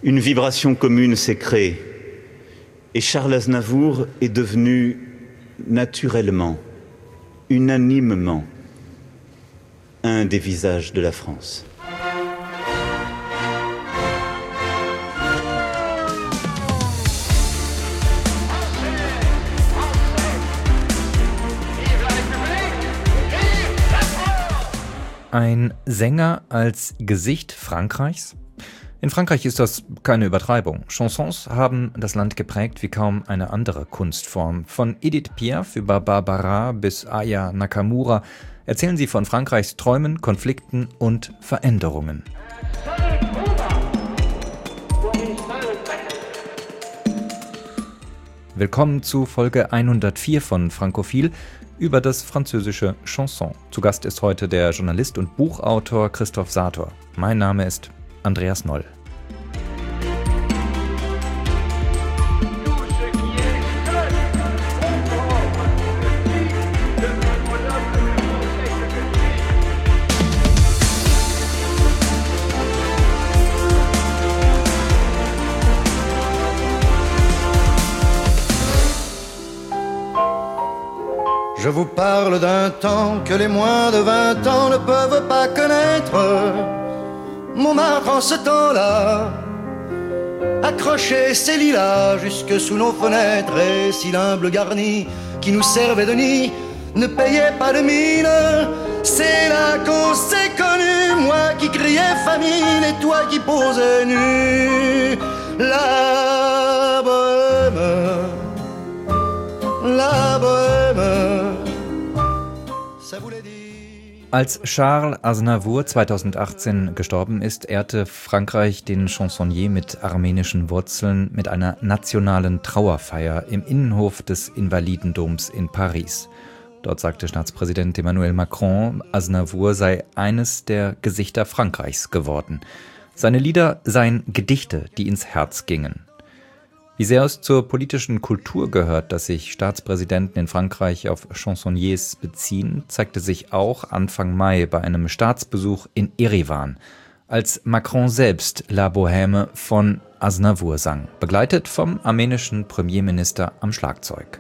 Une vibration commune s'est créée et Charles Aznavour est devenu naturellement, unanimement, un des visages de la France. Ein Sänger als Gesicht Frankreichs? In Frankreich ist das keine Übertreibung. Chansons haben das Land geprägt wie kaum eine andere Kunstform. Von Edith Piaf über Barbara bis Aya Nakamura erzählen sie von Frankreichs Träumen, Konflikten und Veränderungen. Willkommen zu Folge 104 von Frankophil über das französische Chanson. Zu Gast ist heute der Journalist und Buchautor Christoph Sator. Mein Name ist Andreas Noll. Je vous parle d'un temps que les moins de 20 ans ne peuvent pas connaître. Montmartre en ce temps-là accrochait ses lilas jusque sous nos fenêtres. Et si l'humble garni qui nous servait de nid ne payait pas de mine, c'est là qu'on s'est connus. Moi qui criais famine et toi qui posais nu. La bohème, la bohème. Als Charles Aznavour 2018 gestorben ist, ehrte Frankreich den Chansonnier mit armenischen Wurzeln mit einer nationalen Trauerfeier im Innenhof des Invalidendoms in Paris. Dort sagte Staatspräsident Emmanuel Macron, Aznavour sei eines der Gesichter Frankreichs geworden. Seine Lieder seien Gedichte, die ins Herz gingen. Wie sehr es zur politischen Kultur gehört, dass sich Staatspräsidenten in Frankreich auf Chansonniers beziehen, zeigte sich auch Anfang Mai bei einem Staatsbesuch in Erivan, als Macron selbst La Bohème von Aznavour sang, begleitet vom armenischen Premierminister am Schlagzeug.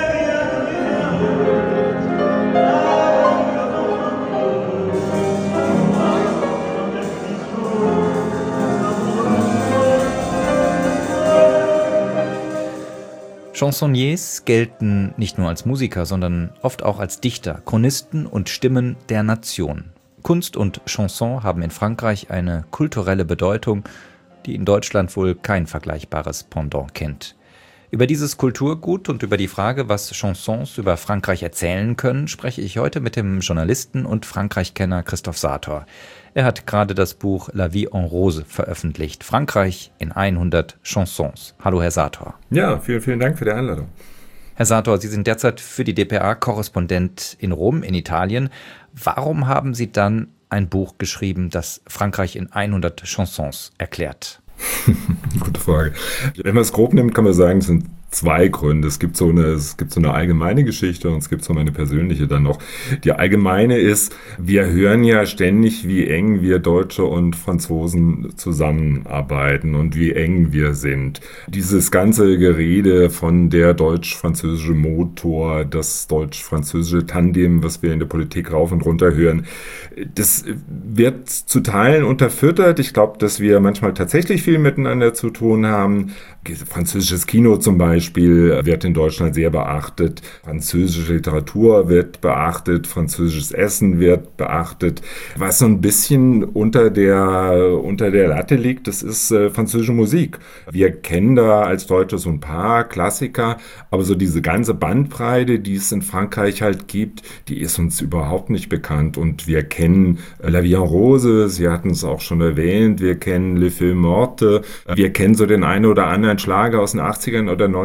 Chansonniers gelten nicht nur als Musiker, sondern oft auch als Dichter, Chronisten und Stimmen der Nation. Kunst und Chanson haben in Frankreich eine kulturelle Bedeutung, die in Deutschland wohl kein vergleichbares Pendant kennt. Über dieses Kulturgut und über die Frage, was Chansons über Frankreich erzählen können, spreche ich heute mit dem Journalisten und Frankreich-Kenner Christoph Sator. Er hat gerade das Buch La Vie en Rose veröffentlicht. Frankreich in 100 Chansons. Hallo, Herr Sator. Ja, vielen Dank für die Einladung. Herr Sator, Sie sind derzeit für die dpa Korrespondent in Rom, in Italien. Warum haben Sie dann ein Buch geschrieben, das Frankreich in 100 Chansons erklärt? Gute Frage. Wenn man es grob nimmt, kann man sagen, es sind zwei Gründe. Es gibt so eine allgemeine Geschichte und es gibt so eine persönliche dann noch. Die allgemeine ist, wir hören ja ständig, wie eng wir Deutsche und Franzosen zusammenarbeiten und wie eng wir sind. Dieses ganze Gerede von der deutsch-französische Motor, das deutsch-französische Tandem, was wir in der Politik rauf und runter hören, das wird zu Teilen unterfüttert. Ich glaube, dass wir manchmal tatsächlich viel miteinander zu tun haben. Französisches Kino zum Beispiel wird in Deutschland sehr beachtet. Französische Literatur wird beachtet. Französisches Essen wird beachtet. Was so ein bisschen unter der Latte liegt, das ist französische Musik. Wir kennen da als Deutsche so ein paar Klassiker, aber so diese ganze Bandbreite, die es in Frankreich halt gibt, die ist uns überhaupt nicht bekannt. Und wir kennen La Vie en Rose, Sie hatten es auch schon erwähnt, wir kennen Les Feuilles Mortes, wir kennen so den einen oder anderen Schlager aus den 80ern oder 90ern,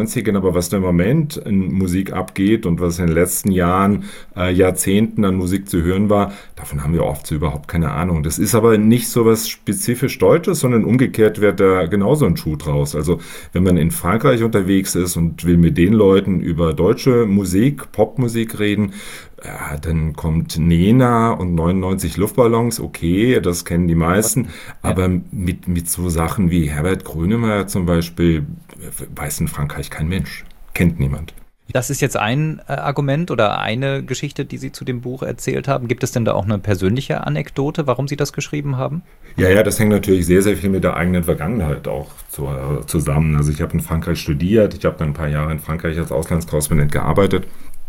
90ern, aber was da im Moment in Musik abgeht und was in den letzten Jahren, Jahrzehnten an Musik zu hören war, davon haben wir oft so überhaupt keine Ahnung. Das ist aber nicht so was spezifisch Deutsches, sondern umgekehrt wird da genauso ein Schuh draus. Also wenn man in Frankreich unterwegs ist und will mit den Leuten über deutsche Musik, Popmusik reden, ja, dann kommt Nena und 99 Luftballons, okay, das kennen die meisten, aber mit so Sachen wie Herbert Grönemeyer zum Beispiel weiß in Frankreich kein Mensch, kennt niemand. Das ist jetzt ein Argument oder eine Geschichte, die Sie zu dem Buch erzählt haben. Gibt es denn da auch eine persönliche Anekdote, warum Sie das geschrieben haben? Ja, das hängt natürlich sehr, sehr viel mit der eigenen Vergangenheit auch zusammen. Also ich habe in Frankreich studiert, ich habe dann ein paar Jahre in Frankreich als Auslandskorrespondent gearbeitet.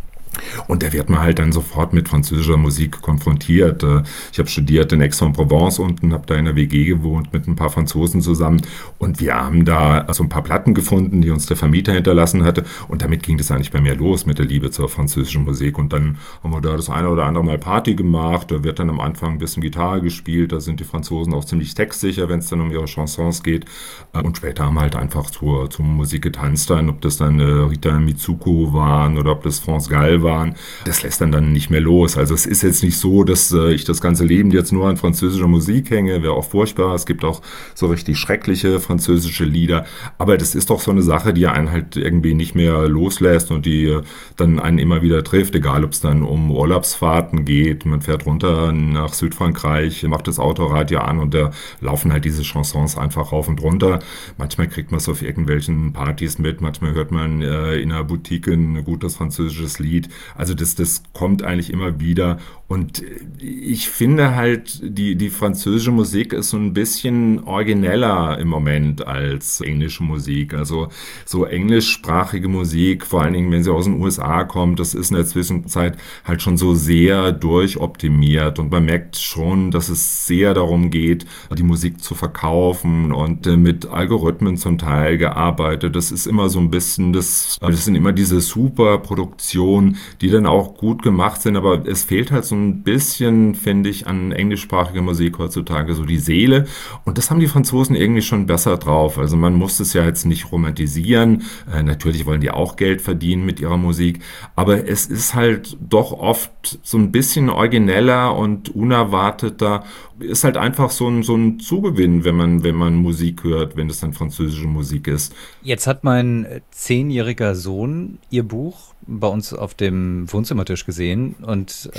Und da wird man halt dann sofort mit französischer Musik konfrontiert. Ich habe studiert in Aix-en-Provence unten, habe da in der WG gewohnt mit ein paar Franzosen zusammen. Und wir haben da so ein paar Platten gefunden, die uns der Vermieter hinterlassen hatte. Und damit ging das eigentlich bei mir los mit der Liebe zur französischen Musik. Und dann haben wir da das eine oder andere Mal Party gemacht. Da wird dann am Anfang ein bisschen Gitarre gespielt. Da sind die Franzosen auch ziemlich textsicher, wenn es dann um ihre Chansons geht. Und später haben wir halt einfach zur Musik getanzt dann, ob das dann Rita Mitsuko waren oder ob das France Gall waren. Das lässt dann nicht mehr los. Also es ist jetzt nicht so, dass ich das ganze Leben jetzt nur an französischer Musik hänge. Wäre auch furchtbar. Es gibt auch so richtig schreckliche französische Lieder. Aber das ist doch so eine Sache, die einen halt irgendwie nicht mehr loslässt und die dann einen immer wieder trifft. Egal, ob es dann um Urlaubsfahrten geht. Man fährt runter nach Südfrankreich, macht das Autoradio an und da laufen halt diese Chansons einfach rauf und runter. Manchmal kriegt man es auf irgendwelchen Partys mit. Manchmal hört man in einer Boutique ein gutes französisches Lied. Also das kommt eigentlich immer wieder. Und ich finde halt, die französische Musik ist so ein bisschen origineller im Moment als englische Musik. Also so englischsprachige Musik, vor allen Dingen, wenn sie aus den USA kommt, das ist in der Zwischenzeit halt schon so sehr durchoptimiert. Und man merkt schon, dass es sehr darum geht, die Musik zu verkaufen und mit Algorithmen zum Teil gearbeitet. Das ist immer so ein bisschen, das sind immer diese Superproduktionen, die dann auch gut gemacht sind, aber es fehlt halt so ein bisschen, finde ich, an englischsprachiger Musik heutzutage, so die Seele. Und das haben die Franzosen irgendwie schon besser drauf. Also man muss es ja jetzt nicht romantisieren. Natürlich wollen die auch Geld verdienen mit ihrer Musik, aber es ist halt doch oft so ein bisschen origineller und unerwarteter. Ist halt einfach so ein Zugewinn, wenn man Musik hört, wenn es dann französische Musik ist. Jetzt hat mein 10-jähriger Sohn Ihr Buch bei uns auf dem Wohnzimmertisch gesehen und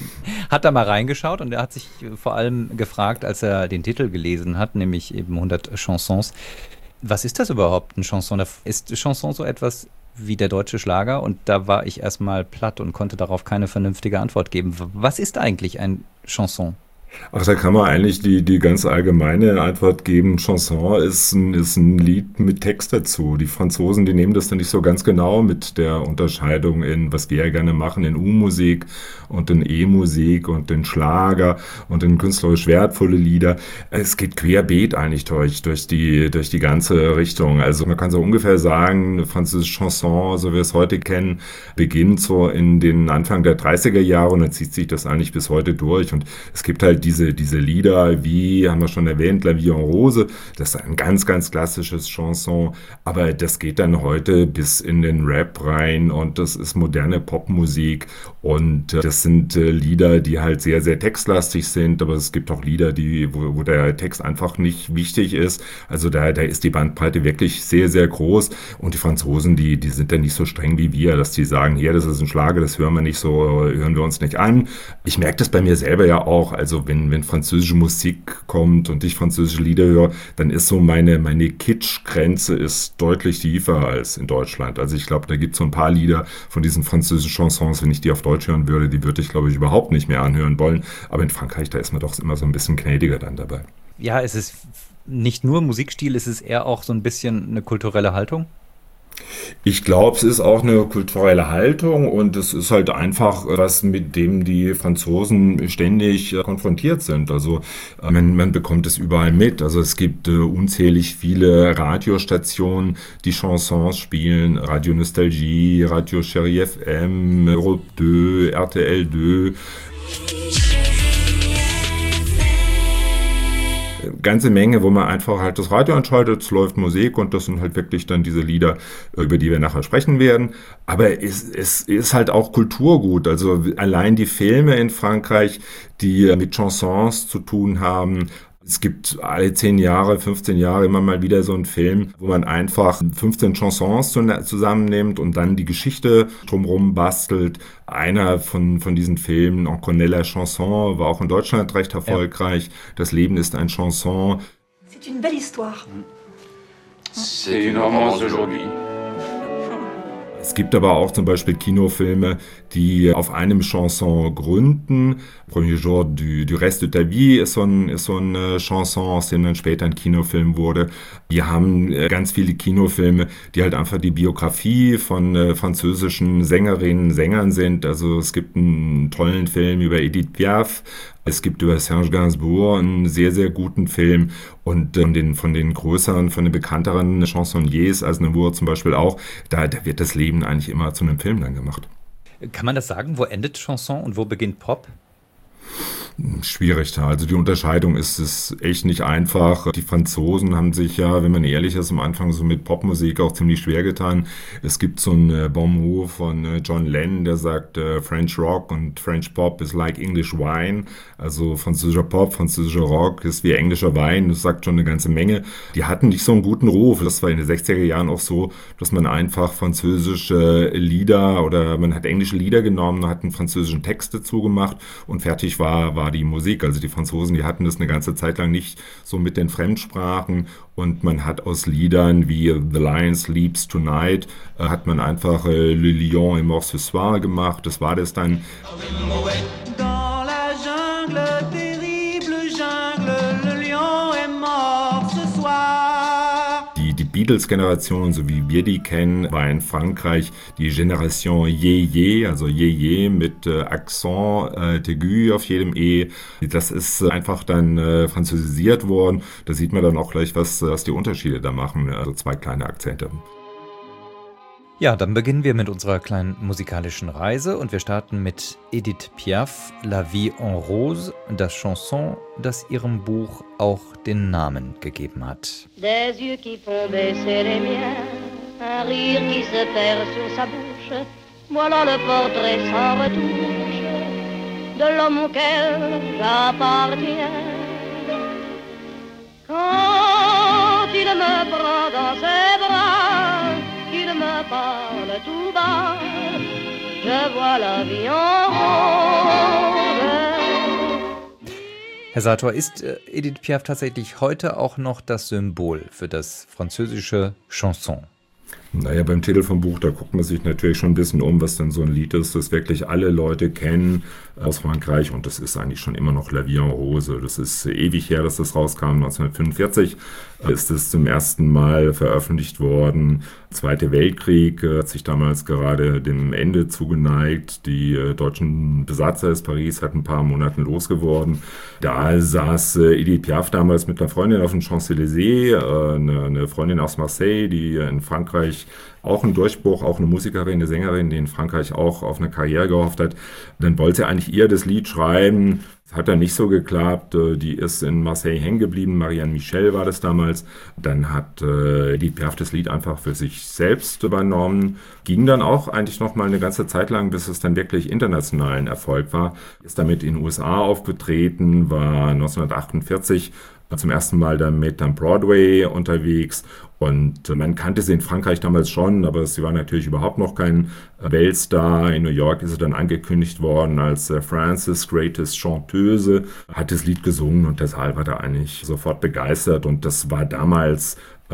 hat da mal reingeschaut und er hat sich vor allem gefragt, als er den Titel gelesen hat, nämlich eben 100 Chansons. Was ist das überhaupt, ein Chanson? Ist Chanson so etwas wie der deutsche Schlager? Und da war ich erstmal platt und konnte darauf keine vernünftige Antwort geben. Was ist eigentlich ein Chanson? Ach, da kann man eigentlich die ganz allgemeine Antwort geben. Chanson ist ein Lied mit Text dazu. Die Franzosen, die nehmen das dann nicht so ganz genau mit der Unterscheidung in, was wir ja gerne machen, in U-Musik und in E-Musik und in Schlager und in künstlerisch wertvolle Lieder. Es geht querbeet eigentlich durch die ganze Richtung. Also man kann so ungefähr sagen, eine französische Chanson, so wie wir es heute kennen, beginnt so in den Anfang der 30er Jahre und dann zieht sich das eigentlich bis heute durch. Und es gibt halt diese Lieder, wie, haben wir schon erwähnt, La Vie en Rose, das ist ein ganz, ganz klassisches Chanson, aber das geht dann heute bis in den Rap rein und das ist moderne Popmusik und das sind Lieder, die halt sehr, sehr textlastig sind, aber es gibt auch Lieder, wo der Text einfach nicht wichtig ist, also da ist die Bandbreite wirklich sehr, sehr groß und die Franzosen, die sind dann nicht so streng wie wir, dass die sagen, ja, das ist ein Schlager, das hören wir uns nicht an. Ich merke das bei mir selber ja auch, also wenn französische Musik kommt und ich französische Lieder höre, dann ist so meine Kitsch-Grenze ist deutlich tiefer als in Deutschland. Also ich glaube, da gibt es so ein paar Lieder von diesen französischen Chansons, wenn ich die auf Deutsch hören würde, die würde ich, glaube ich, überhaupt nicht mehr anhören wollen. Aber in Frankreich, da ist man doch immer so ein bisschen gnädiger dann dabei. Ja, es ist nicht nur Musikstil, es ist eher auch so ein bisschen eine kulturelle Haltung. Ich glaube, es ist auch eine kulturelle Haltung und es ist halt einfach was, mit dem die Franzosen ständig konfrontiert sind. Also man bekommt es überall mit. Also es gibt unzählig viele Radiostationen, die Chansons spielen. Radio Nostalgie, Radio Chérie FM, Europe 2, RTL 2. eine ganze Menge, wo man einfach halt das Radio anschaltet, es läuft Musik und das sind halt wirklich dann diese Lieder, über die wir nachher sprechen werden. Aber es ist halt auch Kulturgut. Also allein die Filme in Frankreich, die mit Chansons zu tun haben. Es gibt alle 10 Jahre, 15 Jahre immer mal wieder so einen Film, wo man einfach 15 Chansons zusammennimmt und dann die Geschichte drumherum bastelt. Einer von diesen Filmen, On connaît la chanson, war auch in Deutschland recht erfolgreich. Ja. Das Leben ist ein Chanson. C'est une belle histoire. C'est une romance d'aujourd'hui. Es gibt aber auch zum Beispiel Kinofilme, die auf einem Chanson gründen. Premier jour du reste de ta vie ist so eine Chanson, aus dem dann später ein Kinofilm wurde. Wir haben ganz viele Kinofilme, die halt einfach die Biografie von französischen Sängerinnen und Sängern sind. Also es gibt einen tollen Film über Edith Piaf. Es gibt über Serge Gainsbourg einen sehr, sehr guten Film und von den größeren, von den bekannteren Chansonniers, als Aznavour zum Beispiel auch, da wird das Leben eigentlich immer zu einem Film dann gemacht. Kann man das sagen? Wo endet Chanson und wo beginnt Pop? Schwierig da. Also die Unterscheidung ist echt nicht einfach. Die Franzosen haben sich ja, wenn man ehrlich ist, am Anfang so mit Popmusik auch ziemlich schwer getan. Es gibt so ein Bon mot von John Lennon, der sagt, French Rock und French Pop is like English Wine. Also französischer Pop, französischer Rock ist wie englischer Wein. Das sagt schon eine ganze Menge. Die hatten nicht so einen guten Ruf. Das war in den 60er Jahren auch so, dass man einfach französische Lieder oder man hat englische Lieder genommen, hat einen französischen Text dazu gemacht und fertig war die Musik. Also die Franzosen, die hatten das eine ganze Zeit lang nicht so mit den Fremdsprachen und man hat aus Liedern wie The Lion Sleeps Tonight, hat man einfach Le Lion est mort ce soir gemacht. Das war das dann. Dans la jungle, terrible jungle, le lion est mort ce soir. Die Beatles-Generation, so wie wir die kennen, war in Frankreich die Generation Yé-Yé, also Yé-Yé mit Accent aigu auf jedem E. Das ist einfach dann französisiert worden. Da sieht man dann auch gleich, was die Unterschiede da machen, also 2 kleine Akzente. Ja, dann beginnen wir mit unserer kleinen musikalischen Reise und wir starten mit Edith Piaf, La Vie en Rose, das Chanson, das ihrem Buch auch den Namen gegeben hat. Des yeux qui font baisser les miens, un rire qui se perd sur sa bouche, voilà le portrait sans retouche de l'homme auquel j'appartiens. Quand il me prend dans ses bras, qu'il me parle tout bas, je vois la vie en rose. Herr Sator, ist Edith Piaf tatsächlich heute auch noch das Symbol für das französische Chanson? Naja, beim Titel vom Buch, da guckt man sich natürlich schon ein bisschen um, was denn so ein Lied ist, das wirklich alle Leute kennen aus Frankreich und das ist eigentlich schon immer noch La Vie en Rose. Das ist ewig her, dass das rauskam, 1945 ist es zum ersten Mal veröffentlicht worden. Zweiter Weltkrieg hat sich damals gerade dem Ende zugeneigt. Die deutschen Besatzer des Paris hatten ein paar Monaten losgeworden. Da saß Edith Piaf damals mit einer Freundin auf den Champs-Élysées, eine Freundin aus Marseille, die in Frankreich auch ein Durchbruch, auch eine Musikerin, eine Sängerin, die in Frankreich auch auf eine Karriere gehofft hat. Dann wollte sie eigentlich ihr das Lied schreiben. Das hat dann nicht so geklappt. Die ist in Marseille hängen geblieben. Marianne Michel war das damals. Dann hat Edith Piaf das Lied einfach für sich selbst übernommen. Ging dann auch eigentlich noch mal eine ganze Zeit lang, bis es dann wirklich internationalen Erfolg war. Ist damit in den USA aufgetreten, war 1948 zum ersten Mal damit am Broadway unterwegs und man kannte sie in Frankreich damals schon, aber sie war natürlich überhaupt noch kein Weltstar. In New York ist sie dann angekündigt worden als France's Greatest Chanteuse, hat das Lied gesungen und der Saal war da eigentlich sofort begeistert und das war damals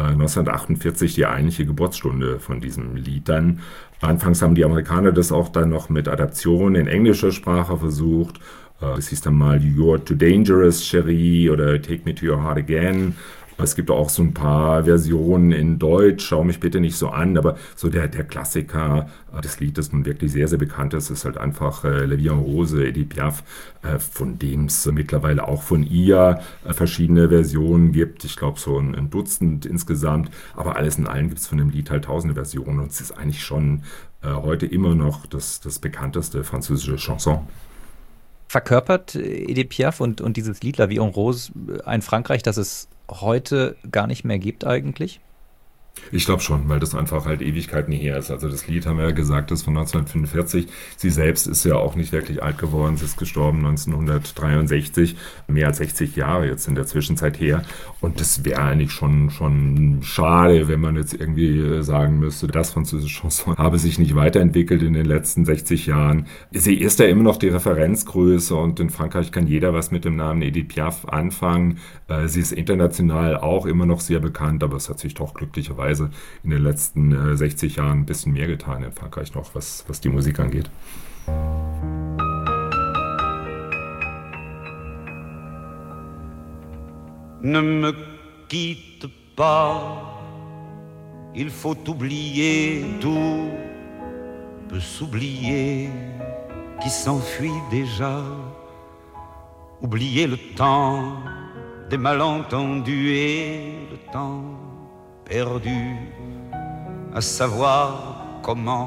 1948 die eigentliche Geburtsstunde von diesem Lied dann. Anfangs haben die Amerikaner das auch dann noch mit Adaptionen in englischer Sprache versucht. Es hieß dann mal You're Too Dangerous, Cherie oder Take Me to Your Heart Again. Es gibt auch so ein paar Versionen in Deutsch, schau mich bitte nicht so an, aber so der Klassiker des Liedes nun wirklich sehr, sehr bekannt ist halt einfach La Vie en Rose, Edith Piaf, von dem es mittlerweile auch von ihr verschiedene Versionen gibt. Ich glaube so ein Dutzend insgesamt, aber alles in allem gibt es von dem Lied halt tausende Versionen und es ist eigentlich schon heute immer noch das bekannteste französische Chanson. Verkörpert Edith Piaf und dieses Lied La Vie en Rose ein Frankreich, das es heute gar nicht mehr gibt eigentlich? Ich glaube schon, weil das einfach halt Ewigkeiten her ist. Also das Lied, haben wir ja gesagt, ist von 1945. Sie selbst ist ja auch nicht wirklich alt geworden. Sie ist gestorben 1963, mehr als 60 Jahre jetzt in der Zwischenzeit her. Und das wäre eigentlich schon schade, wenn man jetzt irgendwie sagen müsste, das französische Chanson habe sich nicht weiterentwickelt in den letzten 60 Jahren. Sie ist ja immer noch die Referenzgröße und in Frankreich kann jeder was mit dem Namen Edith Piaf anfangen. Sie ist international auch immer noch sehr bekannt, aber es hat sich doch glücklicherweise in den letzten 60 Jahren ein bisschen mehr getan in Frankreich noch, was die Musik angeht. Ne me quitte pas, il faut oublier, tout peut s'oublier, qui s'enfuit déjà, oublier le temps des malentendus et le temps perdu, à savoir comment.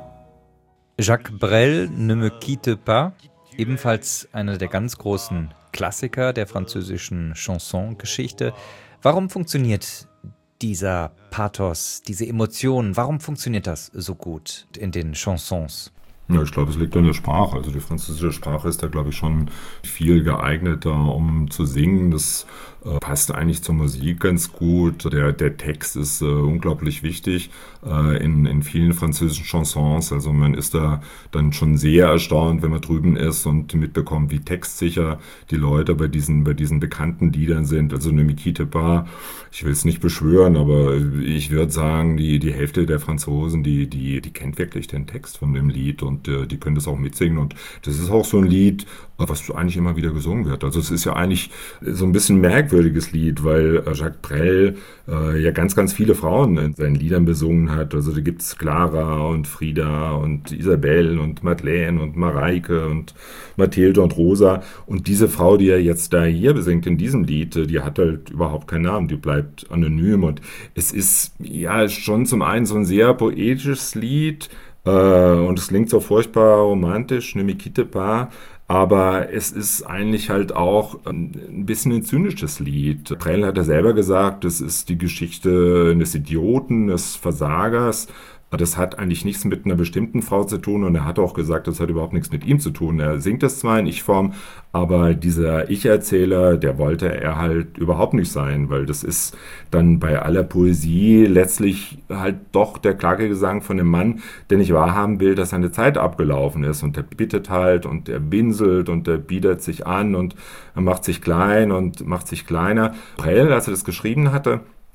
Jacques Brel, Ne me quitte pas, ebenfalls einer der ganz großen Klassiker der französischen Chanson-Geschichte. Warum funktioniert dieser Pathos, diese Emotion, warum funktioniert das so gut in den Chansons? Ja, ich glaube, es liegt an der Sprache. Also die französische Sprache ist da, glaube ich, schon viel geeigneter, um zu singen. Das passt eigentlich zur Musik ganz gut. Der Text ist unglaublich wichtig in vielen französischen Chansons. Also man ist da dann schon sehr erstaunt, wenn man drüben ist und mitbekommt, wie textsicher die Leute bei diesen bekannten Liedern sind. Also Ne me quitte pas, ich will es nicht beschwören, aber ich würde sagen, die Hälfte der Franzosen, die kennt wirklich den Text von dem Lied und die können das auch mitsingen. Und das ist auch so ein Lied, was eigentlich immer wieder gesungen wird. Also es ist ja eigentlich so ein bisschen merkwürdiges Lied, weil Jacques Brel ja ganz, ganz viele Frauen in seinen Liedern besungen hat. Also da gibt's Clara und Frida und Isabelle und Madeleine und Mareike und Mathilde und Rosa. Und diese Frau, die er jetzt da hier besingt in diesem Lied, die hat halt überhaupt keinen Namen, die bleibt anonym. Und es ist ja schon zum einen so ein sehr poetisches Lied, und es klingt so furchtbar romantisch, Ne me quitte pas, aber es ist eigentlich halt auch ein bisschen ein zynisches Lied. Brel hat ja selber gesagt, es ist die Geschichte eines Idioten, des Versagers. Das hat eigentlich nichts mit einer bestimmten Frau zu tun und er hat auch gesagt, das hat überhaupt nichts mit ihm zu tun. Er singt das zwar in Ich-Form, aber dieser Ich-Erzähler, der wollte er halt überhaupt nicht sein, weil das ist dann bei aller Poesie letztlich halt doch der Klagegesang von einem Mann, der nicht wahrhaben will, dass seine Zeit abgelaufen ist und der bittet halt und der winselt und der bietet sich an und er macht sich klein und macht sich kleiner. Brel, als er das geschrieben hatte,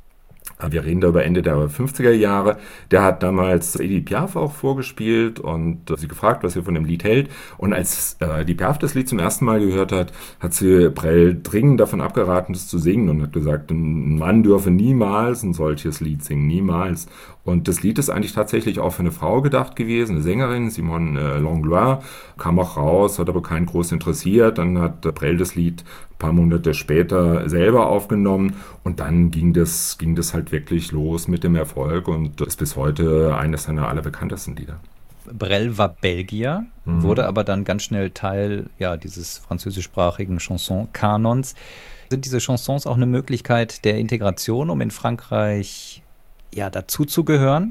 wir reden da über Ende der 50er Jahre. Der hat damals Edith Piaf auch vorgespielt und sie gefragt, was sie von dem Lied hält. Und als die Piaf das Lied zum ersten Mal gehört hat, hat sie Brel dringend davon abgeraten, das zu singen und hat gesagt, ein Mann dürfe niemals ein solches Lied singen, niemals. Und das Lied ist eigentlich tatsächlich auch für eine Frau gedacht gewesen, eine Sängerin, Simone Langlois, kam auch raus, hat aber keinen groß interessiert. Dann hat Brel das Lied ein paar Monate später selber aufgenommen und dann ging das halt wirklich los mit dem Erfolg und ist bis heute eines seiner allerbekanntesten Lieder. Brel war Belgier, wurde aber dann ganz schnell Teil dieses französischsprachigen Chanson-Kanons. Sind diese Chansons auch eine Möglichkeit der Integration, um in Frankreich dazu zu gehören?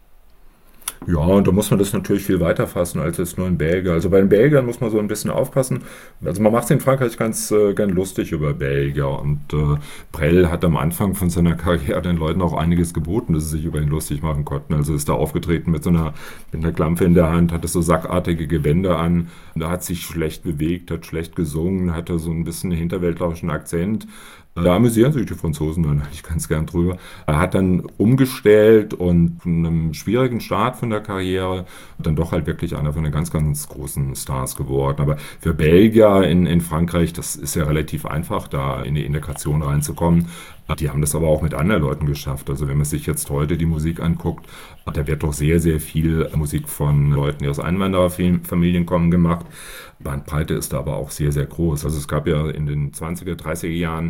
Ja, und da muss man das natürlich viel weiter fassen als jetzt nur in Belgien. Also bei den Belgiern muss man so ein bisschen aufpassen. Also man macht es in Frankreich ganz lustig über Belgier und Brel hat am Anfang von seiner Karriere den Leuten auch einiges geboten, dass sie sich über ihn lustig machen konnten. Also ist da aufgetreten mit einer Klampfe in der Hand, hatte so sackartige Gewänder an, da hat sich schlecht bewegt, hat schlecht gesungen, hatte so ein bisschen hinterwäldlerischen Akzent. Da amüsieren sich die Franzosen dann eigentlich ganz gern drüber. Er hat dann umgestellt und von einem schwierigen Start von der Karriere dann doch halt wirklich einer von den ganz, ganz großen Stars geworden. Aber für Belgier in Frankreich, das ist ja relativ einfach, da in die Integration reinzukommen. Die haben das aber auch mit anderen Leuten geschafft. Also wenn man sich jetzt heute die Musik anguckt, da wird doch sehr, sehr viel Musik von Leuten, die aus Einwandererfamilien kommen, gemacht. Bandbreite ist da aber auch sehr, sehr groß. Also es gab ja in den 20er, 30er Jahren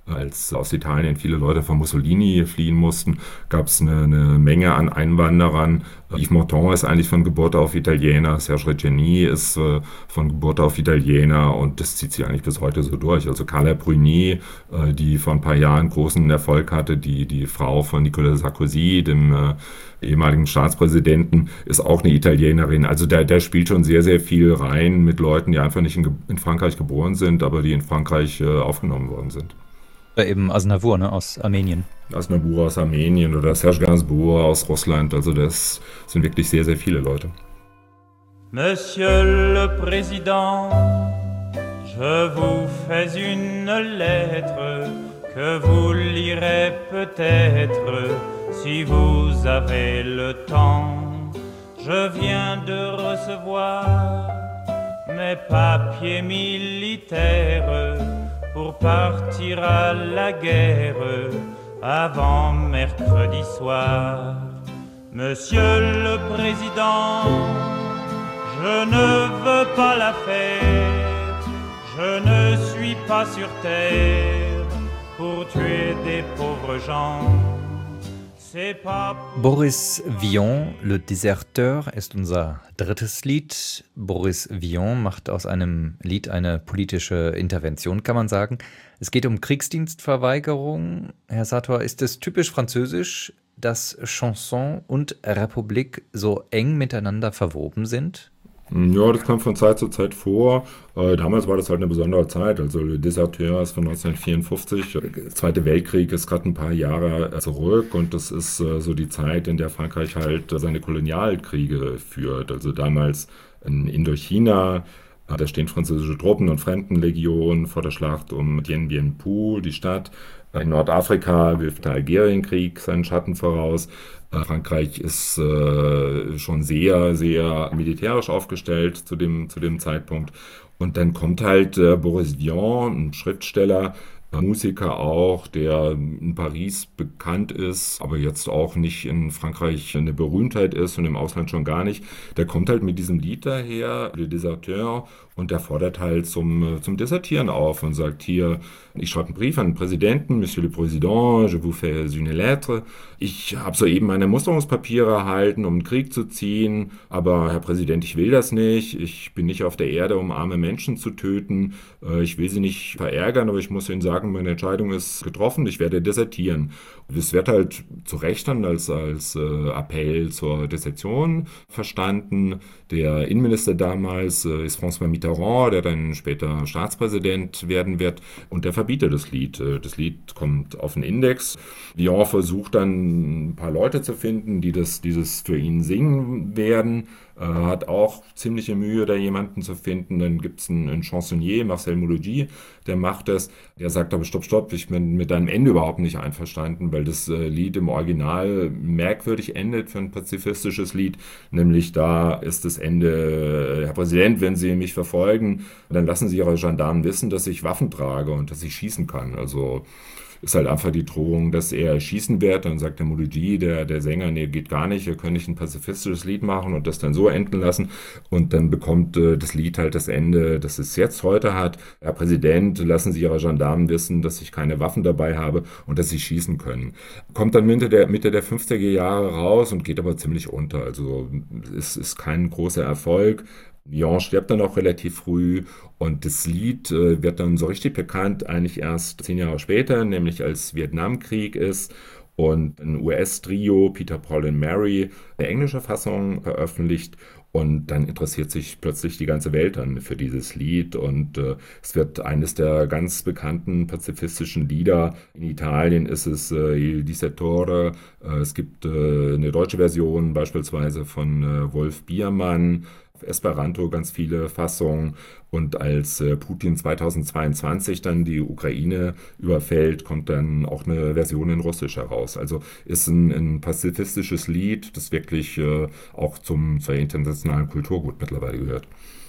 Als aus Italien viele Leute von Mussolini fliehen mussten, gab es eine Menge an Einwanderern. Yves Montand ist eigentlich von Geburt auf Italiener, Serge Reggiani ist von Geburt auf Italiener und das zieht sich eigentlich bis heute so durch. Also Carla Bruni, die vor ein paar Jahren großen Erfolg hatte, die Frau von Nicolas Sarkozy, dem ehemaligen Staatspräsidenten, ist auch eine Italienerin. Also der spielt schon sehr, sehr viel rein mit Leuten, die einfach nicht in Frankreich geboren sind, aber die in Frankreich aufgenommen worden sind. Eben Aznavour, ne, aus Armenien. Aznavour aus Armenien oder Serge Gainsbourg aus Russland. Also das sind wirklich sehr, sehr viele Leute. Monsieur le Président, je vous fais une lettre que vous lirez peut-être si vous avez le temps. Je viens de recevoir mes papiers militaires pour partir à la guerre avant mercredi soir. Monsieur le Président, je ne veux pas la faire, je ne suis pas sur terre pour tuer des pauvres gens. Boris Vian, Le Déserteur, ist unser drittes Lied. Boris Vian macht aus einem Lied eine politische Intervention, kann man sagen. Es geht um Kriegsdienstverweigerung. Herr Sator, ist es typisch französisch, dass Chanson und Republik so eng miteinander verwoben sind? Ja, das kommt von Zeit zu Zeit vor. Damals war das halt eine besondere Zeit. Also Le Déserteur ist von 1954. Der Zweite Weltkrieg ist gerade ein paar Jahre zurück und das ist so die Zeit, in der Frankreich halt seine Kolonialkriege führt. Also damals in Indochina, da stehen französische Truppen und Fremdenlegionen vor der Schlacht um Dien Bien Phu, die Stadt. In Nordafrika wirft der Algerienkrieg seinen Schatten voraus. Frankreich ist schon sehr, sehr militärisch aufgestellt zu dem Zeitpunkt. Und dann kommt halt Boris Vian, ein Schriftsteller, Musiker auch, der in Paris bekannt ist, aber jetzt auch nicht in Frankreich eine Berühmtheit ist und im Ausland schon gar nicht. Der kommt halt mit diesem Lied daher, Le Déserteur, und der fordert halt zum Desertieren auf und sagt hier, ich schreibe einen Brief an den Präsidenten, Monsieur le Président, je vous fais une lettre. Ich habe soeben meine Musterungspapiere erhalten, um einen Krieg zu ziehen, aber Herr Präsident, ich will das nicht. Ich bin nicht auf der Erde, um arme Menschen zu töten. Ich will sie nicht verärgern, aber ich muss Ihnen sagen, meine Entscheidung ist getroffen, ich werde desertieren. Das wird halt zu Recht dann als Appell zur Desertion verstanden. Der Innenminister damals ist François Mitterrand, der dann später Staatspräsident werden wird, und der verbietet das Lied. Das Lied kommt auf den Index. Vian versucht dann ein paar Leute zu finden, die das für ihn singen werden. Hat auch ziemliche Mühe, da jemanden zu finden. Dann gibt es einen Chansonnier, Marcel Mouloudji, der macht das. Der sagt aber, stopp, ich bin mit deinem Ende überhaupt nicht einverstanden, weil das Lied im Original merkwürdig endet für ein pazifistisches Lied. Nämlich da ist das Ende, Herr Präsident, wenn Sie mich verfolgen, dann lassen Sie Ihre Gendarmen wissen, dass ich Waffen trage und dass ich schießen kann. Also ist halt einfach die Drohung, dass er schießen wird. Dann sagt der Mouloudji, der Sänger, nee, geht gar nicht, wir können nicht ein pazifistisches Lied machen und das dann so enden lassen. Und dann bekommt das Lied halt das Ende, das es jetzt heute hat. Herr Präsident, lassen Sie Ihre Gendarmen wissen, dass ich keine Waffen dabei habe und dass sie schießen können. Kommt dann Mitte der 50er Jahre raus und geht aber ziemlich unter. Also es ist kein großer Erfolg. Vian stirbt dann auch relativ früh und das Lied wird dann so richtig bekannt eigentlich erst 10 Jahre später, nämlich als Vietnamkrieg ist und ein US-Trio, Peter, Paul and Mary, eine englische Fassung veröffentlicht. Und dann interessiert sich plötzlich die ganze Welt dann für dieses Lied und es wird eines der ganz bekannten pazifistischen Lieder. In Italien ist es Il Disertore, es gibt eine deutsche Version beispielsweise von Wolf Biermann, Esperanto ganz viele Fassungen, und als Putin 2022 dann die Ukraine überfällt, kommt dann auch eine Version in Russisch heraus. Also ist ein pazifistisches Lied, das wirklich auch zur internationalen Kulturgut mittlerweile gehört.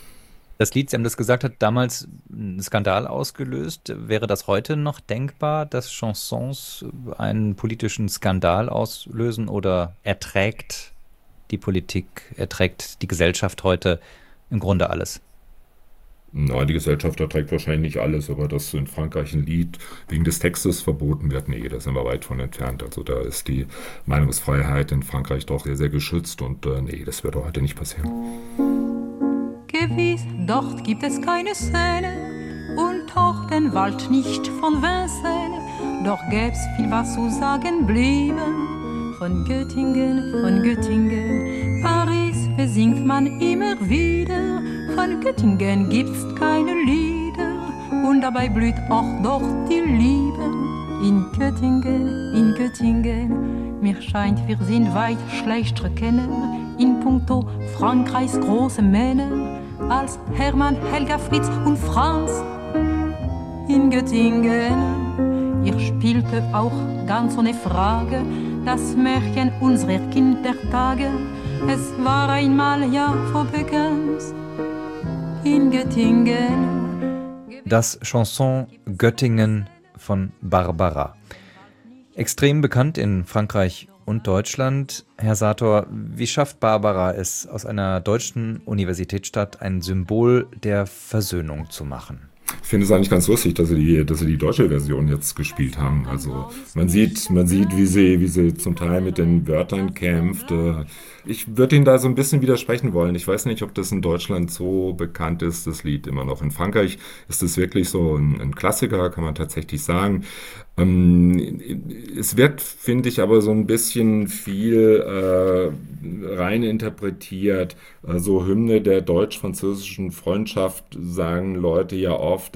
Das Lied, Sie haben das gesagt, hat damals einen Skandal ausgelöst. Wäre das heute noch denkbar, dass Chansons einen politischen Skandal auslösen, oder erträgt die Politik, erträgt die Gesellschaft heute im Grunde alles? Na, die Gesellschaft trägt wahrscheinlich nicht alles, aber dass in Frankreich ein Lied wegen des Textes verboten wird, nee, da sind wir weit von entfernt. Also da ist die Meinungsfreiheit in Frankreich doch sehr, sehr geschützt und nee, das wird heute nicht passieren. Gewiss, dort gibt es keine Szene und auch den Wald nicht von Vincennes. Doch gäb's viel was zu sagen blieben von Göttingen. Paris besingt man immer wieder. Von Göttingen gibt's keine Lieder und dabei blüht auch doch die Liebe. In Göttingen, mir scheint, wir sind weit schlechter kennen in puncto Frankreichs große Männer als Hermann, Helga, Fritz und Franz. In Göttingen, ihr spielte auch ganz ohne Frage das Märchen unserer Kindertage. Es war einmal ja bekannt. In Göttingen. Das Chanson Göttingen von Barbara. Extrem bekannt in Frankreich und Deutschland. Herr Sator, wie schafft Barbara es, aus einer deutschen Universitätsstadt ein Symbol der Versöhnung zu machen? Ich finde es eigentlich ganz lustig, dass sie die deutsche Version jetzt gespielt haben. Also man sieht, wie sie zum Teil mit den Wörtern kämpft. Ich würde Ihnen da so ein bisschen widersprechen wollen. Ich weiß nicht, ob das in Deutschland so bekannt ist, das Lied immer noch. In Frankreich ist es wirklich so ein Klassiker, kann man tatsächlich sagen. Es wird, finde ich, aber so ein bisschen viel rein interpretiert. So Hymne der deutsch-französischen Freundschaft sagen Leute ja oft.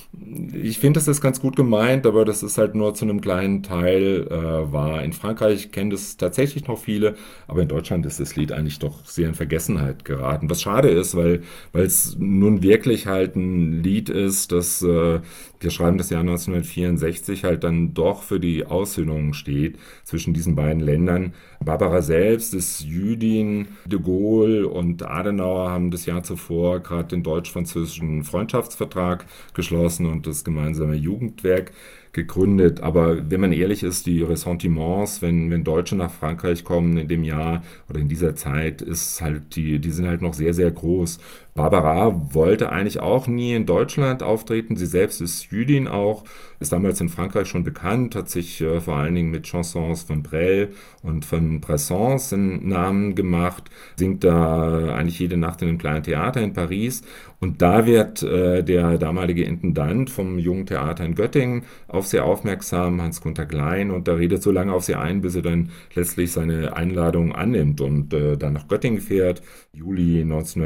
Ich finde, das ist ganz gut gemeint, aber das ist halt nur zu einem kleinen Teil wahr. In Frankreich kennen das tatsächlich noch viele, aber in Deutschland ist das Lied eigentlich doch sehr in Vergessenheit geraten. Was schade ist, weil es nun wirklich halt ein Lied ist, das, wir schreiben das Jahr 1964, halt dann doch für die Aussöhnung steht zwischen diesen beiden Ländern. Barbara selbst ist Jüdin, de Gaulle und Adenauer haben das Jahr zuvor gerade den deutsch-französischen Freundschaftsvertrag geschlossen und das gemeinsame Jugendwerk gegründet. Aber wenn man ehrlich ist, die Ressentiments, wenn Deutsche nach Frankreich kommen in dem Jahr oder in dieser Zeit, ist halt die sind halt noch sehr, sehr groß. Barbara wollte eigentlich auch nie in Deutschland auftreten. Sie selbst ist Jüdin auch, ist damals in Frankreich schon bekannt, hat sich vor allen Dingen mit Chansons von Brel und von Brassens einen Namen gemacht, singt da eigentlich jede Nacht in einem kleinen Theater in Paris. Und da wird der damalige Intendant vom Jungen Theater in Göttingen auf sie aufmerksam, Hans-Gunther Klein, und da redet so lange auf sie ein, bis sie dann letztlich seine Einladung annimmt und dann nach Göttingen fährt, Juli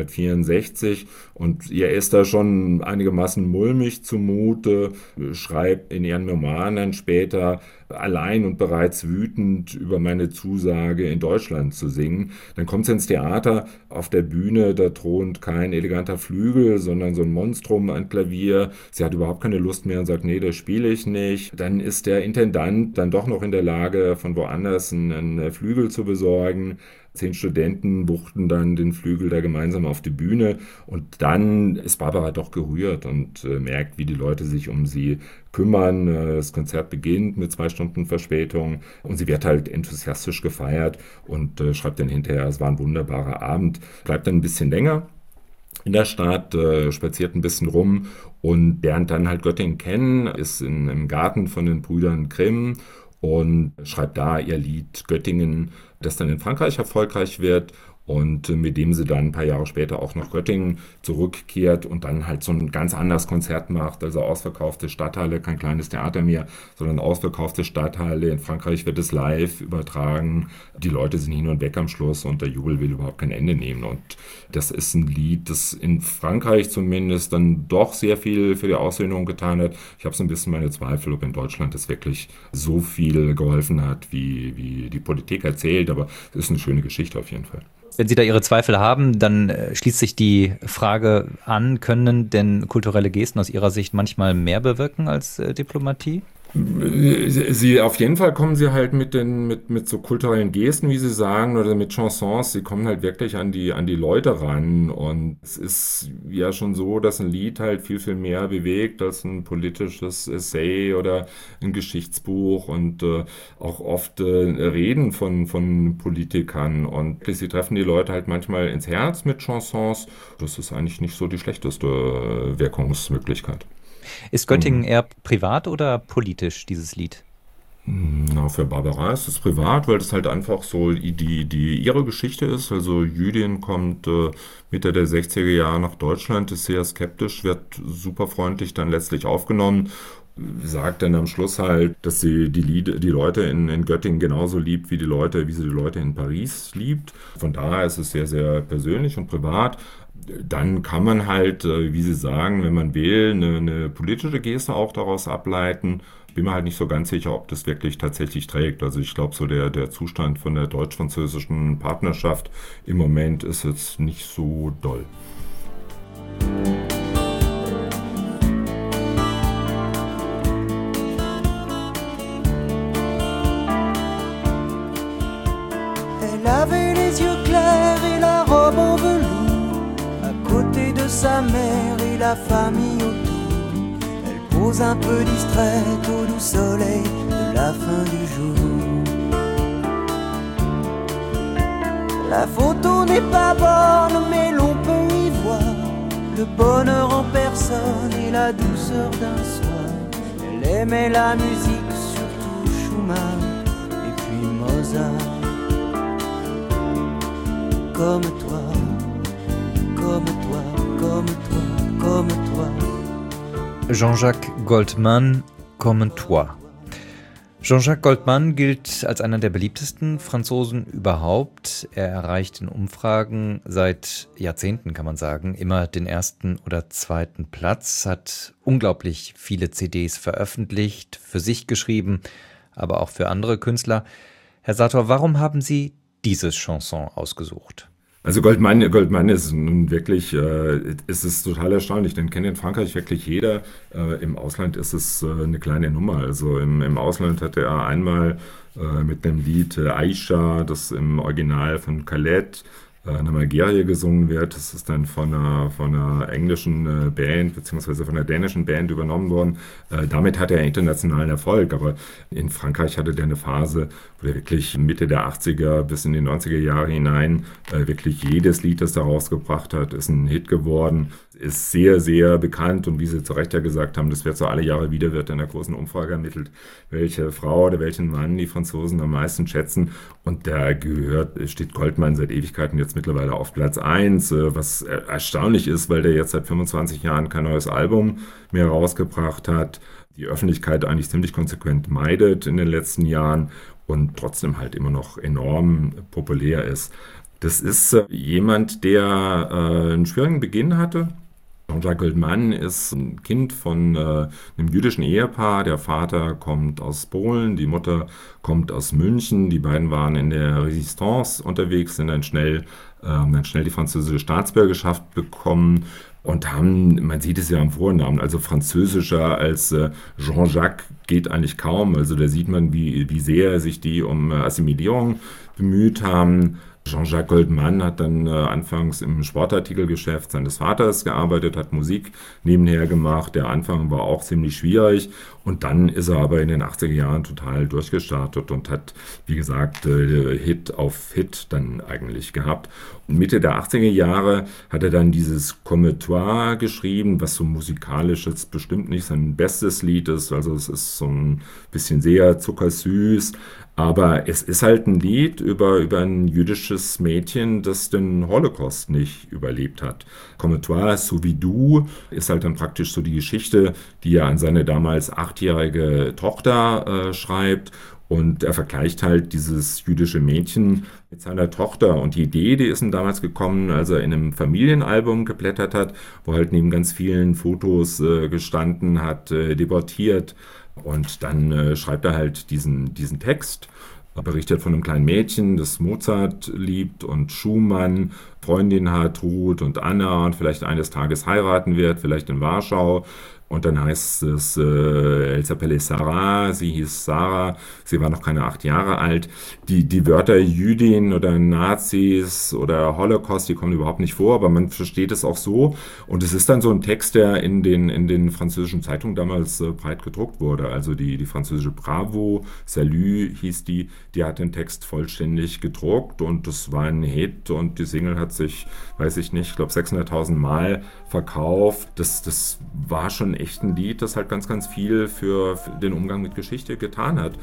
1964. Und ihr ist da schon einigermaßen mulmig zumute, schreibt in ihren Romanen später, allein und bereits wütend über meine Zusage, in Deutschland zu singen. Dann kommt sie ins Theater, auf der Bühne, da thront kein eleganter Flügel, sondern so ein Monstrum, ein Klavier. Sie hat überhaupt keine Lust mehr und sagt, nee, das spiele ich nicht. Dann ist der Intendant dann doch noch in der Lage, von woanders einen Flügel zu besorgen. 10 Studenten buchten dann den Flügel da gemeinsam auf die Bühne und dann ist Barbara doch gerührt und merkt, wie die Leute sich um sie kümmern. Das Konzert beginnt mit 2 Stunden Verspätung und sie wird halt enthusiastisch gefeiert und schreibt dann hinterher, es war ein wunderbarer Abend, bleibt dann ein bisschen länger in der Stadt, spaziert ein bisschen rum und lernt dann halt Göttingen kennen, ist im Garten von den Brüdern Grimm und schreibt da ihr Lied Göttingen, das dann in Frankreich erfolgreich wird und mit dem sie dann ein paar Jahre später auch nach Göttingen zurückkehrt und dann halt so ein ganz anderes Konzert macht, also ausverkaufte Stadthalle, kein kleines Theater mehr, sondern ausverkaufte Stadthalle. In Frankreich wird es live übertragen, die Leute sind hin und weg am Schluss und der Jubel will überhaupt kein Ende nehmen und das ist ein Lied, das in Frankreich zumindest dann doch sehr viel für die Aussöhnung getan hat. Ich habe so ein bisschen meine Zweifel, ob in Deutschland das wirklich so viel geholfen hat, wie die Politik erzählt, aber es ist eine schöne Geschichte auf jeden Fall. Wenn Sie da Ihre Zweifel haben, dann schließt sich die Frage an, können denn kulturelle Gesten aus Ihrer Sicht manchmal mehr bewirken als Diplomatie? Sie auf jeden Fall kommen sie halt mit so kulturellen Gesten, wie Sie sagen, oder mit Chansons, sie kommen halt wirklich an die Leute ran. Und es ist ja schon so, dass ein Lied halt viel, viel mehr bewegt als ein politisches Essay oder ein Geschichtsbuch und auch oft Reden von Politikern. Und sie treffen die Leute halt manchmal ins Herz mit Chansons. Das ist eigentlich nicht so die schlechteste Wirkungsmöglichkeit. Ist Göttingen eher privat oder politisch, dieses Lied? Na, für Barbara ist es privat, weil das halt einfach so ihre Geschichte ist. Also Jüdin kommt Mitte der 60er Jahre nach Deutschland, ist sehr skeptisch, wird super freundlich dann letztlich aufgenommen, sagt dann am Schluss halt, dass sie die Leute in Göttingen genauso liebt, wie sie die Leute in Paris liebt. Von daher ist es sehr, sehr persönlich und privat. Dann kann man halt, wie Sie sagen, wenn man will, eine politische Geste auch daraus ableiten. Ich bin mir halt nicht so ganz sicher, ob das wirklich tatsächlich trägt. Also ich glaube, so der Zustand von der deutsch-französischen Partnerschaft im Moment ist jetzt nicht so doll. Elle avait les yeux clairs et la robe en velours. Côté de sa mère et la famille autour, elle pose un peu distraite au doux soleil de la fin du jour. La photo n'est pas bonne, mais l'on peut y voir le bonheur en personne et la douceur d'un soir. Elle aimait la musique, surtout Schumann et puis Mozart. Comme toi, comme toi, comme toi, comme toi. Jean-Jacques Goldman, Comme toi. Jean-Jacques Goldman gilt als einer der beliebtesten Franzosen überhaupt. Er erreicht in Umfragen seit Jahrzehnten, kann man sagen, immer den ersten oder zweiten Platz, hat unglaublich viele CDs veröffentlicht, für sich geschrieben, aber auch für andere Künstler. Herr Sator, warum haben Sie dieses Chanson ausgesucht? Also Goldman ist nun wirklich, es ist total erstaunlich, den kennt in Frankreich wirklich jeder. Im Ausland ist es eine kleine Nummer. Also im Ausland hatte er einmal mit dem Lied Aisha, das im Original von Khaled nach Algerien gesungen wird. Das ist dann von einer englischen Band beziehungsweise von einer dänischen Band übernommen worden. Damit hat er internationalen Erfolg, aber in Frankreich hatte der eine Phase, wo er wirklich Mitte der 80er bis in die 90er Jahre hinein wirklich jedes Lied, das er rausgebracht hat, ist ein Hit geworden, ist sehr, sehr bekannt und wie Sie zu Recht ja gesagt haben, das wird so alle Jahre wieder, wird in einer großen Umfrage ermittelt, welche Frau oder welchen Mann die Franzosen am meisten schätzen und da steht Goldman seit Ewigkeiten jetzt mittlerweile auf Platz 1, was erstaunlich ist, weil der jetzt seit 25 Jahren kein neues Album mehr rausgebracht hat, die Öffentlichkeit eigentlich ziemlich konsequent meidet in den letzten Jahren und trotzdem halt immer noch enorm populär ist. Das ist jemand, der einen schwierigen Beginn hatte. Jean-Jacques Goldman ist ein Kind von einem jüdischen Ehepaar. Der Vater kommt aus Polen, die Mutter kommt aus München. Die beiden waren in der Resistance unterwegs, sind dann schnell die französische Staatsbürgerschaft bekommen und haben, man sieht es ja am Vornamen, also französischer als Jean-Jacques geht eigentlich kaum. Also da sieht man, wie sehr sich die um Assimilierung bemüht haben. Jean-Jacques Goldman hat dann anfangs im Sportartikelgeschäft seines Vaters gearbeitet, hat Musik nebenher gemacht. Der Anfang war auch ziemlich schwierig und dann ist er aber in den 80er Jahren total durchgestartet und hat, wie gesagt, Hit auf Hit dann eigentlich gehabt. Und Mitte der 80er Jahre hat er dann dieses Comme toi geschrieben, was so musikalisch jetzt bestimmt nicht sein bestes Lied ist. Also es ist so ein bisschen sehr zuckersüß. Aber es ist halt ein Lied über ein jüdisches Mädchen, das den Holocaust nicht überlebt hat. Comme toi, so wie du, ist halt dann praktisch so die Geschichte, die er an seine damals 8-jährige Tochter schreibt. Und er vergleicht halt dieses jüdische Mädchen mit seiner Tochter. Und die Idee, die ist ihm damals gekommen, als er in einem Familienalbum geblättert hat, wo halt neben ganz vielen Fotos gestanden hat, deportiert. Und dann schreibt er halt diesen Text, berichtet von einem kleinen Mädchen, das Mozart liebt und Schumann, Freundin hat, Ruth und Anna, und vielleicht eines Tages heiraten wird, vielleicht in Warschau. Und dann heißt es, elle s'appelait Sarah, sie hieß Sarah, sie war noch keine 8 Jahre alt. Die Wörter Jüdin oder Nazis oder Holocaust, die kommen überhaupt nicht vor, aber man versteht es auch so. Und es ist dann so ein Text, der in den französischen Zeitungen damals breit gedruckt wurde. Also die französische Bravo, Salut hieß die hat den Text vollständig gedruckt und das war ein Hit und die Single hat sich, weiß ich nicht, ich glaube 600.000 Mal verkauft. Das war schon echt ein Lied, das halt ganz, ganz viel für den Umgang mit Geschichte getan hat.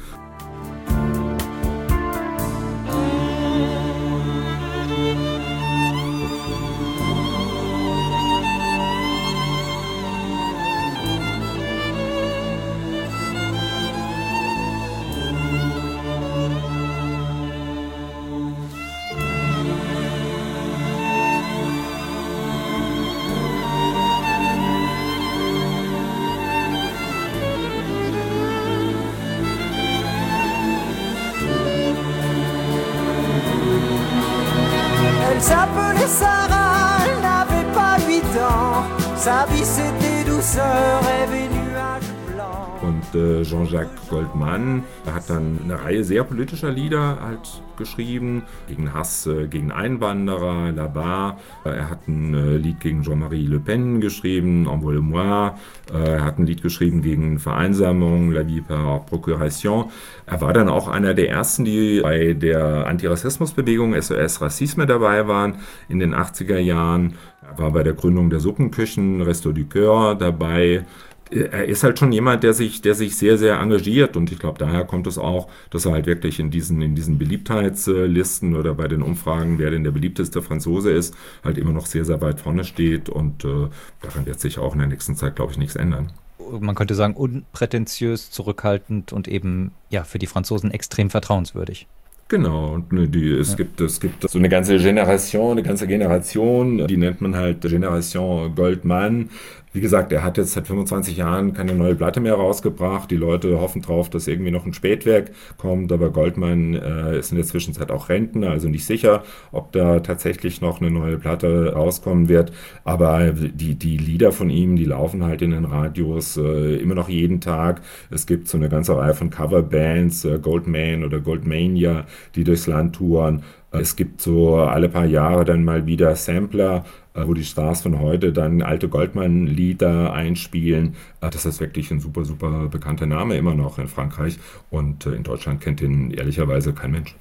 Elle s'appelait Sarah, elle n'avait pas 8 ans. Sa vie c'était douceur, rêve et nuages blancs. Und Jean-Jacques Goldman hat dann eine Reihe sehr politischer Lieder halt geschrieben, gegen Hass, gegen Einwanderer, là-bas. Er hat ein Lied gegen Jean-Marie Le Pen geschrieben, Envole-moi. Er hat ein Lied geschrieben gegen Vereinsamung, La vie par procuration. Er war dann auch einer der ersten, die bei der Antirassismusbewegung SOS Racisme dabei waren in den 80er Jahren. Er war bei der Gründung der Suppenküchen, Resto du Cœur dabei. Er ist halt schon jemand, der sich sehr, sehr engagiert und ich glaube, daher kommt es auch, dass er halt wirklich in diesen Beliebtheitslisten oder bei den Umfragen, wer denn der beliebteste Franzose ist, halt immer noch sehr, sehr weit vorne steht und daran wird sich auch in der nächsten Zeit, glaube ich, nichts ändern. Man könnte sagen, unprätentiös, zurückhaltend und eben ja für die Franzosen extrem vertrauenswürdig. Genau, und es gibt so eine ganze Generation, die nennt man halt Generation Goldman. Wie gesagt, er hat jetzt seit 25 Jahren keine neue Platte mehr rausgebracht. Die Leute hoffen drauf, dass irgendwie noch ein Spätwerk kommt, aber Goldman ist in der Zwischenzeit auch Rentner, also nicht sicher, ob da tatsächlich noch eine neue Platte rauskommen wird. Aber die Lieder von ihm, die laufen halt in den Radios immer noch jeden Tag. Es gibt so eine ganze Reihe von Coverbands, Goldman oder Goldmania, die durchs Land touren. Es gibt so alle paar Jahre dann mal wieder Sampler, wo die Stars von heute dann alte Goldman-Lieder einspielen. Das ist wirklich ein super, super bekannter Name immer noch in Frankreich und in Deutschland kennt ihn ehrlicherweise kein Mensch.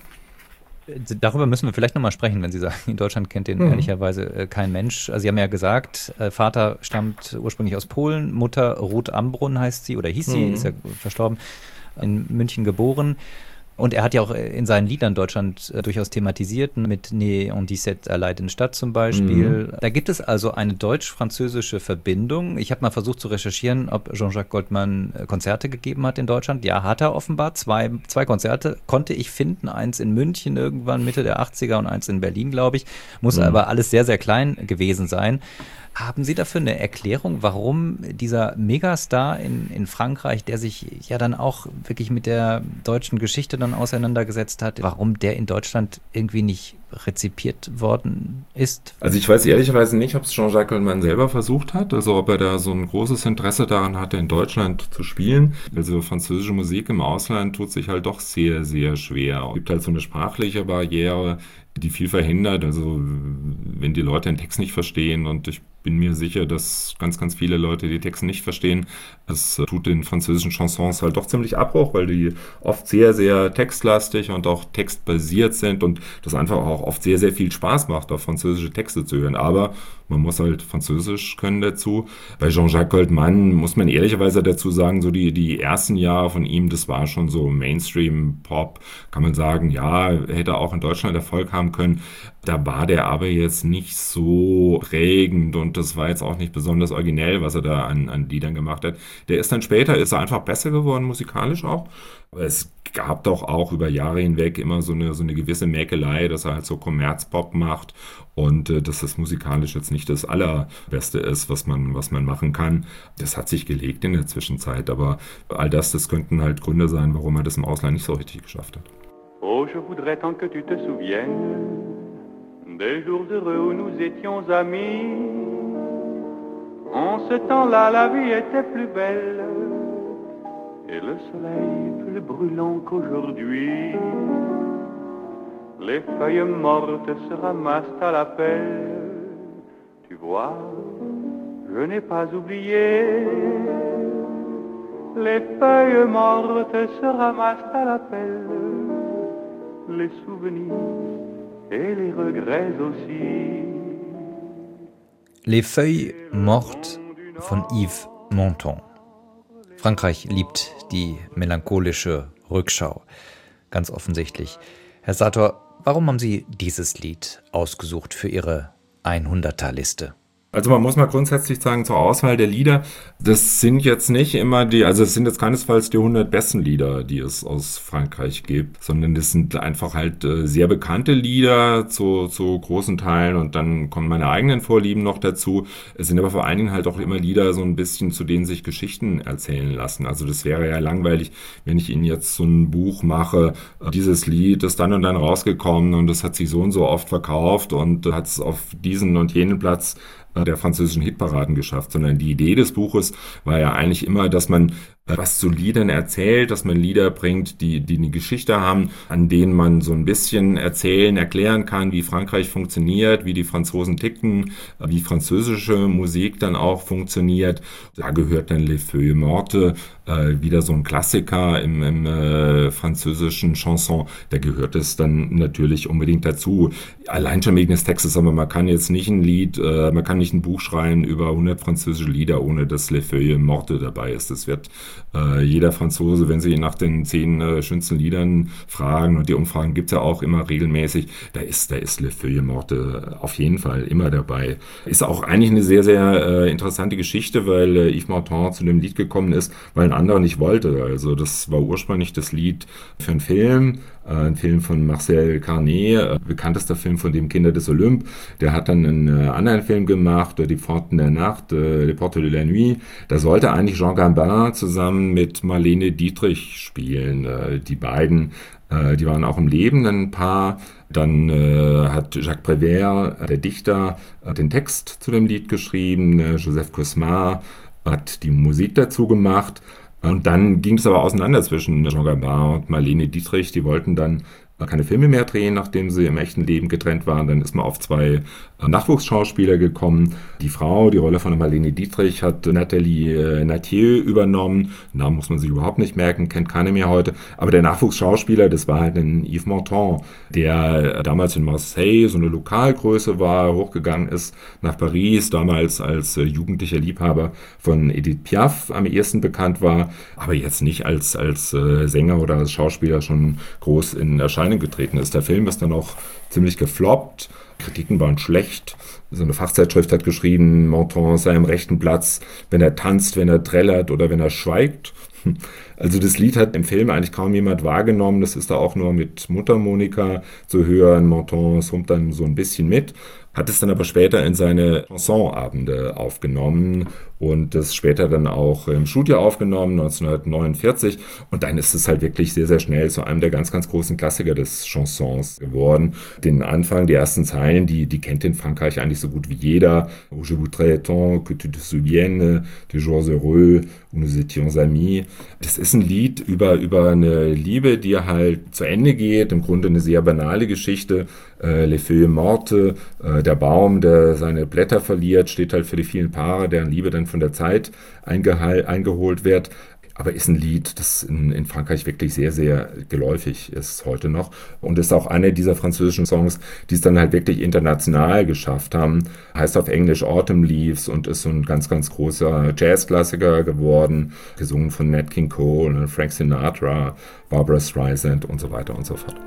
Darüber müssen wir vielleicht nochmal sprechen, wenn Sie sagen, in Deutschland kennt den ehrlicherweise kein Mensch. Also Sie haben ja gesagt, Vater stammt ursprünglich aus Polen, Mutter Ruth Ambrun heißt sie oder hieß sie, ist ja verstorben, in München geboren. Und er hat ja auch in seinen Liedern Deutschland durchaus thematisiert, mit Né en 17 à Leidenstadt zum Beispiel. Da gibt es also eine deutsch-französische Verbindung. Ich habe mal versucht zu recherchieren, ob Jean-Jacques Goldman Konzerte gegeben hat in Deutschland. Ja, hat er offenbar. Zwei Konzerte konnte ich finden. Eins in München irgendwann Mitte der 80er und eins in Berlin, glaube ich. Muss aber alles sehr, sehr klein gewesen sein. Haben Sie dafür eine Erklärung, warum dieser Megastar in Frankreich, der sich ja dann auch wirklich mit der deutschen Geschichte dann auseinandergesetzt hat, warum der in Deutschland irgendwie nicht rezipiert worden ist? Also ich weiß ehrlicherweise nicht, ob es Jean-Jacques Goldman selber versucht hat, also ob er da so ein großes Interesse daran hatte, in Deutschland zu spielen. Also französische Musik im Ausland tut sich halt doch sehr, sehr schwer. Es gibt halt so eine sprachliche Barriere, die viel verhindert. Also wenn die Leute den Text nicht verstehen, und ich bin mir sicher, dass ganz, ganz viele Leute die Texte nicht verstehen, das tut den französischen Chansons halt doch ziemlich Abbruch, weil die oft sehr, sehr textlastig und auch textbasiert sind und das einfach auch oft sehr, sehr viel Spaß macht, auf französische Texte zu hören. Aber man muss halt Französisch können dazu. Bei Jean-Jacques Goldman muss man ehrlicherweise dazu sagen, so die ersten Jahre von ihm, das war schon so Mainstream-Pop, kann man sagen, ja, hätte auch in Deutschland Erfolg haben können. Da war der aber jetzt nicht so prägend und das war jetzt auch nicht besonders originell, was er da an Liedern gemacht hat. Der ist dann später, ist er einfach besser geworden, musikalisch auch. Aber es gab doch auch über Jahre hinweg immer so eine gewisse Mäkelei, dass er halt so Kommerzpop macht und dass das musikalisch jetzt nicht das Allerbeste ist, was man machen kann. Das hat sich gelegt in der Zwischenzeit, aber all das könnten halt Gründe sein, warum er das im Ausland nicht so richtig geschafft hat. Oh, je voudrais tant que tu te souviennes Des jours heureux où nous étions amis. En ce temps-là, la vie était plus belle. Et le soleil plus brûlant qu'aujourd'hui. Les feuilles mortes se ramassent à la pelle. Tu vois, je n'ai pas oublié. Les feuilles mortes se ramassent à la pelle. Les souvenirs et les regrets aussi. Les Feuilles Mortes von Yves Montand. Frankreich liebt die melancholische Rückschau, ganz offensichtlich. Herr Sator, warum haben Sie dieses Lied ausgesucht für Ihre 100er-Liste? Also man muss mal grundsätzlich sagen, zur Auswahl der Lieder, das sind jetzt nicht immer es sind jetzt keinesfalls die 100 besten Lieder, die es aus Frankreich gibt, sondern das sind einfach halt sehr bekannte Lieder zu großen Teilen und dann kommen meine eigenen Vorlieben noch dazu. Es sind aber vor allen Dingen halt auch immer Lieder so ein bisschen, zu denen sich Geschichten erzählen lassen. Also das wäre ja langweilig, wenn ich Ihnen jetzt so ein Buch mache, dieses Lied ist dann und dann rausgekommen und das hat sich so und so oft verkauft und hat es auf diesen und jenen Platz der französischen Hitparaden geschafft, sondern die Idee des Buches war ja eigentlich immer, dass man was zu Liedern erzählt, dass man Lieder bringt, die eine Geschichte haben, an denen man so ein bisschen erklären kann, wie Frankreich funktioniert, wie die Franzosen ticken, wie französische Musik dann auch funktioniert. Da gehört dann Les Feuilles Mortes, wieder so ein Klassiker im französischen Chanson, da gehört es dann natürlich unbedingt dazu. Allein schon wegen des Textes, aber man kann jetzt nicht man kann nicht ein Buch schreiben über 100 französische Lieder, ohne dass Les Feuilles Mortes dabei ist. Das wird jeder Franzose, wenn sie nach den 10 schönsten Liedern fragen, und die Umfragen gibt's ja auch immer regelmäßig, da ist Les Feuilles Mortes auf jeden Fall immer dabei. Ist auch eigentlich eine sehr, sehr interessante Geschichte, weil Yves Montand zu dem Lied gekommen ist, weil ein anderer nicht wollte. Also das war ursprünglich das Lied für einen Film, ein Film von Marcel Carnet, bekanntester Film von dem Kinder des Olympe. Der hat dann einen anderen Film gemacht, Die Pforten der Nacht, Les Portes de la Nuit. Da sollte eigentlich Jean Gabin zusammen mit Marlene Dietrich spielen. Die beiden, die waren auch im Leben ein Paar. Dann hat Jacques Prévert, der Dichter, den Text zu dem Lied geschrieben. Joseph Cosmar hat die Musik dazu gemacht. Und dann ging es aber auseinander zwischen Jean Gabin und Marlene Dietrich. Die wollten dann keine Filme mehr drehen, nachdem sie im echten Leben getrennt waren. Dann ist man auf 2 Nachwuchsschauspieler gekommen. Die Frau, die Rolle von Marlene Dietrich, hat Nathalie Nathieu übernommen. Namen muss man sich überhaupt nicht merken, kennt keiner mehr heute. Aber der Nachwuchsschauspieler, das war halt ein Yves Montand, der damals in Marseille so eine Lokalgröße war, hochgegangen ist nach Paris, damals als jugendlicher Liebhaber von Edith Piaf am ehesten bekannt war, aber jetzt nicht als Sänger oder als Schauspieler schon groß in Erscheinung getreten ist. Der Film ist dann auch ziemlich gefloppt. Kritiken waren schlecht. So eine Fachzeitschrift hat geschrieben, Montand sei am rechten Platz, wenn er tanzt, wenn er trällert oder wenn er schweigt. Also das Lied hat im Film eigentlich kaum jemand wahrgenommen. Das ist da auch nur mit Mundharmonika zu hören. Montand summt dann so ein bisschen mit. Hat es dann aber später in seine Chansonabende aufgenommen und das später dann auch im Studio aufgenommen, 1949. Und dann ist es halt wirklich sehr, sehr schnell zu einem der ganz, ganz großen Klassiker des Chansons geworden. Den Anfang, die ersten Zeilen, die kennt in Frankreich eigentlich so gut wie jeder. Oh, je voudrais tant que tu te souviennes des jours heureux où nous étions amis. Das ist ein Lied über eine Liebe, die halt zu Ende geht. Im Grunde eine sehr banale Geschichte. Les Feuilles Mortes, der Baum, der seine Blätter verliert, steht halt für die vielen Paare, deren Liebe dann von der Zeit eingeholt wird. Aber ist ein Lied, das in Frankreich wirklich sehr, sehr geläufig ist heute noch. Und ist auch einer dieser französischen Songs, die es dann halt wirklich international geschafft haben. Heißt auf Englisch Autumn Leaves und ist so ein ganz, ganz großer Jazzklassiker geworden. Gesungen von Nat King Cole, Frank Sinatra, Barbra Streisand und so weiter und so fort.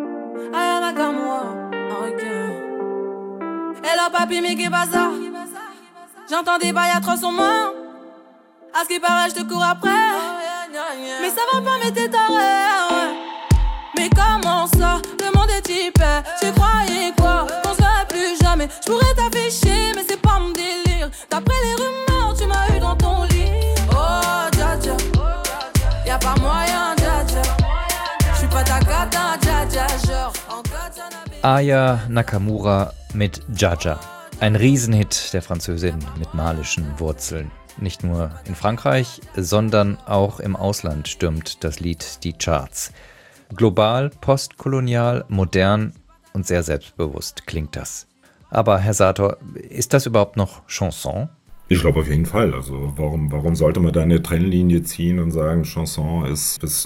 Hello papi, mais qu'est pas ça? J'entends des bails atroces sur moi. À ce qui paraît, je te cours après. Mais ça va pas, mais t'es taré. Mais comment ça? Le monde est hyper. Tu croyais quoi? Qu'on se verrait plus jamais. Je pourrais t'afficher, mais c'est pas mon délire. D'après les rumeurs, tu m'as eu dans ton lit. Oh, dja dja. Y'a pas moyen, dja dja. J'suis pas ta cata, dja dja. Genre. Aya Nakamura mit Jaja. Ein Riesenhit der Französin mit malischen Wurzeln. Nicht nur in Frankreich, sondern auch im Ausland stürmt das Lied die Charts. Global, postkolonial, modern und sehr selbstbewusst klingt das. Aber Herr Sator, ist das überhaupt noch Chanson? Ich glaube auf jeden Fall. Also warum sollte man da eine Trennlinie ziehen und sagen, Chanson ist bis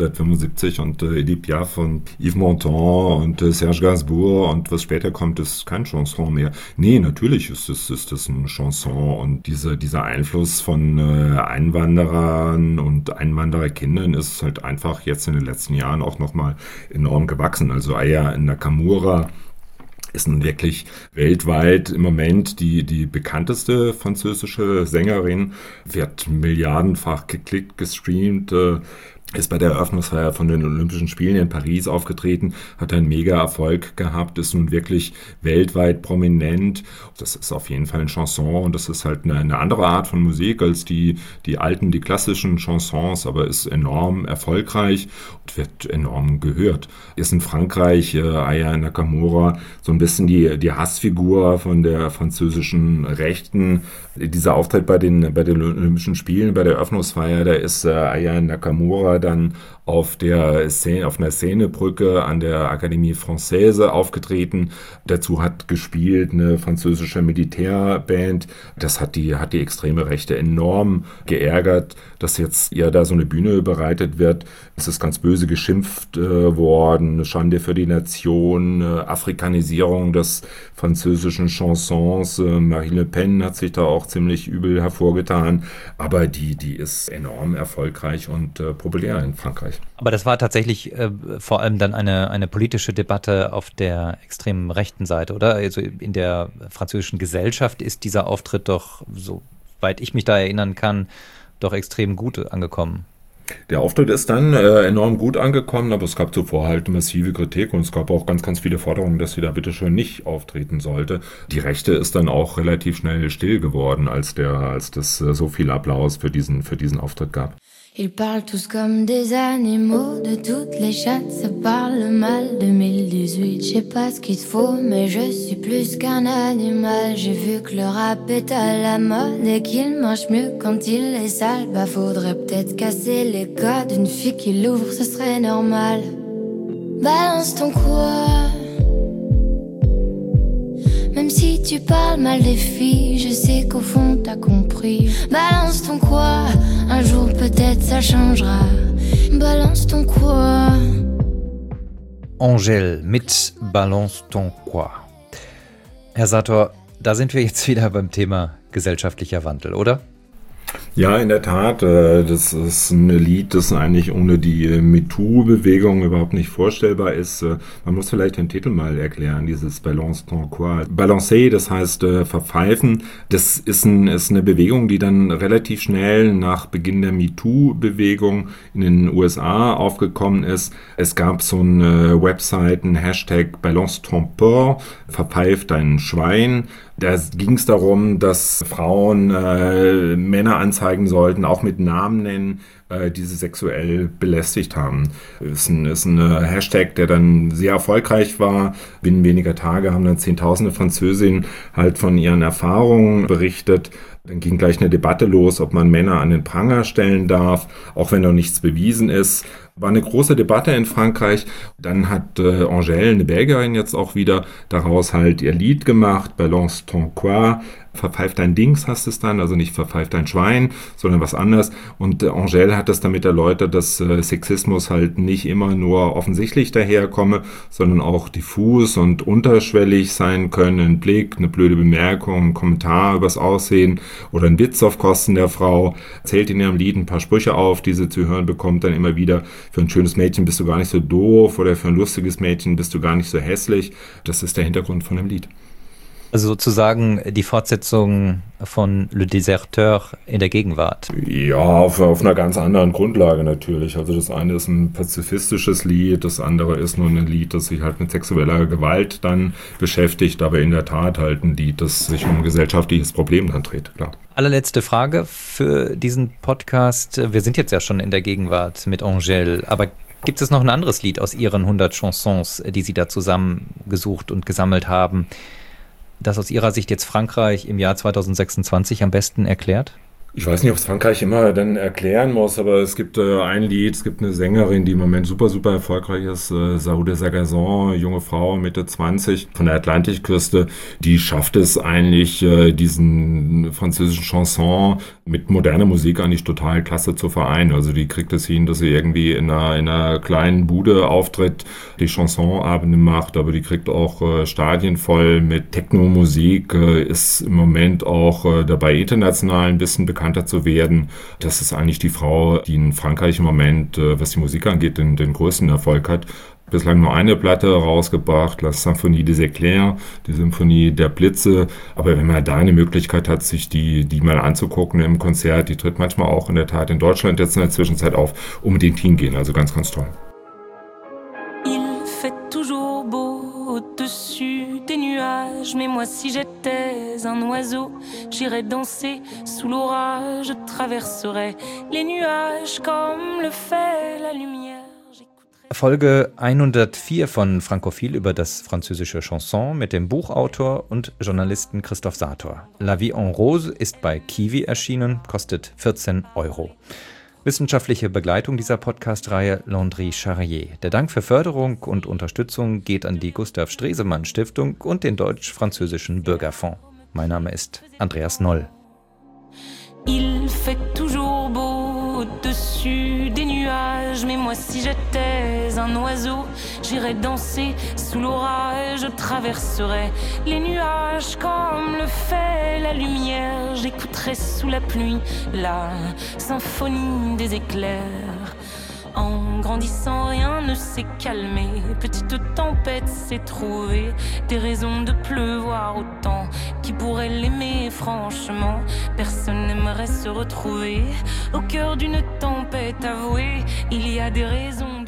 1975 und Edith Piaf und Yves Montand und Serge Gainsbourg und was später kommt, ist kein Chanson mehr. Nee, natürlich ist das ein Chanson und dieser Einfluss von Einwanderern und Einwandererkindern ist halt einfach jetzt in den letzten Jahren auch nochmal enorm gewachsen. Also Aya Nakamura ist nun wirklich weltweit im Moment die bekannteste französische Sängerin, wird milliardenfach geklickt, gestreamt, ist bei der Eröffnungsfeier von den Olympischen Spielen in Paris aufgetreten, hat einen mega Erfolg gehabt, ist nun wirklich weltweit prominent. Das ist auf jeden Fall ein Chanson und das ist halt eine andere Art von Musik als die klassischen Chansons, aber ist enorm erfolgreich und wird enorm gehört. Ist in Frankreich Aya Nakamura so ein bisschen die Hassfigur von der französischen Rechten. Dieser Auftritt bei den Olympischen Spielen, bei der Eröffnungsfeier, da ist Aya Nakamura dann auf einer Szenebrücke an der Académie Française aufgetreten. Dazu hat gespielt eine französische Militärband. Das hat die extreme Rechte enorm geärgert, dass jetzt ihr da so eine Bühne bereitet wird. Es ist ganz böse geschimpft worden, Schande für die Nation, Afrikanisierung des französischen Chansons. Marine Le Pen hat sich da auch ziemlich übel hervorgetan, aber die ist enorm erfolgreich und populär in Frankreich. Aber das war tatsächlich vor allem dann eine politische Debatte auf der extremen rechten Seite, oder? Also in der französischen Gesellschaft ist dieser Auftritt doch, soweit ich mich da erinnern kann, doch extrem gut angekommen. Der Auftritt ist dann enorm gut angekommen, aber es gab zuvor halt massive Kritik und es gab auch ganz, ganz viele Forderungen, dass sie da bitteschön nicht auftreten sollte. Die Rechte ist dann auch relativ schnell still geworden, als das so viel Applaus für diesen Auftritt gab. Ils parlent tous comme des animaux, de toutes les chattes, ça parle mal. 2018, je sais pas ce qu'il te faut, mais je suis plus qu'un animal. J'ai vu que le rap est à la mode et qu'il mange mieux quand il est sale. Bah faudrait peut-être casser les codes, une fille qui l'ouvre, ce serait normal. Balance ton quoi, même si tu parles mal des filles, je sais qu'au fond t'as compris. Balance ton quoi, un jour peut-être ça changera. Balance ton quoi. Angèle mit Balance ton quoi. Herr Sator, da sind wir jetzt wieder beim Thema gesellschaftlicher Wandel, oder? Ja, in der Tat. Das ist ein Lied, das eigentlich ohne die MeToo-Bewegung überhaupt nicht vorstellbar ist. Man muss vielleicht den Titel mal erklären, dieses Balance ton quoi. Balancer, das heißt verpfeifen. Das ist eine Bewegung, die dann relativ schnell nach Beginn der MeToo-Bewegung in den USA aufgekommen ist. Es gab so eine Website, einen Hashtag Balance ton porc, verpfeif dein Schwein. Da ging es darum, dass Frauen Männer anzeigen sollten, auch mit Namen nennen, die sie sexuell belästigt haben. Ist ein Hashtag, der dann sehr erfolgreich war. Binnen weniger Tage haben dann Zehntausende Französinnen halt von ihren Erfahrungen berichtet. Dann ging gleich eine Debatte los, ob man Männer an den Pranger stellen darf, auch wenn noch nichts bewiesen ist. War eine große Debatte in Frankreich. Dann hat Angèle, eine Belgierin jetzt auch wieder, daraus halt ihr Lied gemacht, Balance ton quoi. Verpfeif dein Dings heißt es dann, also nicht verpfeif dein Schwein, sondern was anderes. Und Angèle hat das damit erläutert, dass Sexismus halt nicht immer nur offensichtlich daherkomme, sondern auch diffus und unterschwellig sein können. Ein Blick, eine blöde Bemerkung, ein Kommentar übers Aussehen oder ein Witz auf Kosten der Frau. Zählt in ihrem Lied ein paar Sprüche auf, die sie zu hören bekommt, dann immer wieder: Für ein schönes Mädchen bist du gar nicht so doof oder für ein lustiges Mädchen bist du gar nicht so hässlich. Das ist der Hintergrund von dem Lied. Also sozusagen die Fortsetzung von Le Déserteur in der Gegenwart. Ja, auf einer ganz anderen Grundlage natürlich. Also das eine ist ein pazifistisches Lied, das andere ist nur ein Lied, das sich halt mit sexueller Gewalt dann beschäftigt, aber in der Tat halt ein Lied, das sich um ein gesellschaftliches Problem dann dreht, klar. Allerletzte Frage für diesen Podcast. Wir sind jetzt ja schon in der Gegenwart mit Angèle, aber Gibt es noch ein anderes Lied aus Ihren 100 Chansons, die Sie da zusammengesucht und gesammelt haben, das aus Ihrer Sicht jetzt Frankreich im Jahr 2026 am besten erklärt? Ich weiß nicht, ob es Frankreich immer dann erklären muss, aber es gibt ein Lied, es gibt eine Sängerin, die im Moment super, super erfolgreich ist, Saoudé Sagazan, junge Frau, Mitte 20, von der Atlantikküste, die schafft es eigentlich, diesen französischen Chanson mit moderner Musik eigentlich total klasse zu vereinen. Also die kriegt es hin, dass sie irgendwie in einer kleinen Bude auftritt, die Chansonabende macht, aber die kriegt auch Stadien voll mit Techno-Musik, ist im Moment auch dabei international ein bisschen bekannter zu werden. Das ist eigentlich die Frau, die in Frankreich im Moment, was die Musik angeht, den größten Erfolg hat. Bislang nur eine Platte rausgebracht, La Symphonie des Éclairs, die Symphonie der Blitze. Aber wenn man da eine Möglichkeit hat, sich die mal anzugucken im Konzert, die tritt manchmal auch in der Tat in Deutschland jetzt in der Zwischenzeit auf, unbedingt hingehen. Also ganz, ganz toll. Il fait toujours beau au-dessus des nuages, mais moi si j'étais un oiseau, j'irais danser sous l'orage, je traverserais les nuages comme le fait la lumière. Folge 104 von Frankophil über das französische Chanson mit dem Buchautor und Journalisten Christoph Sator. La Vie en Rose ist bei Kiwi erschienen, kostet 14 €. Wissenschaftliche Begleitung dieser Podcast-Reihe Landry Charrier. Der Dank für Förderung und Unterstützung geht an die Gustav Stresemann Stiftung und den Deutsch-Französischen Bürgerfonds. Mein Name ist Andreas Noll. Il fait toujours beau au-dessus des nuages, mais moi si j'étais un oiseau, j'irais danser sous l'orage, je traverserais les nuages comme le fait la lumière, j'écouterais sous la pluie la symphonie des éclairs. En grandissant, rien ne s'est calmé. Petite tempête s'est trouvée. Des raisons de pleuvoir autant. Qui pourrait l'aimer, franchement? Personne n'aimerait se retrouver au cœur d'une tempête avouée. Il y a des raisons.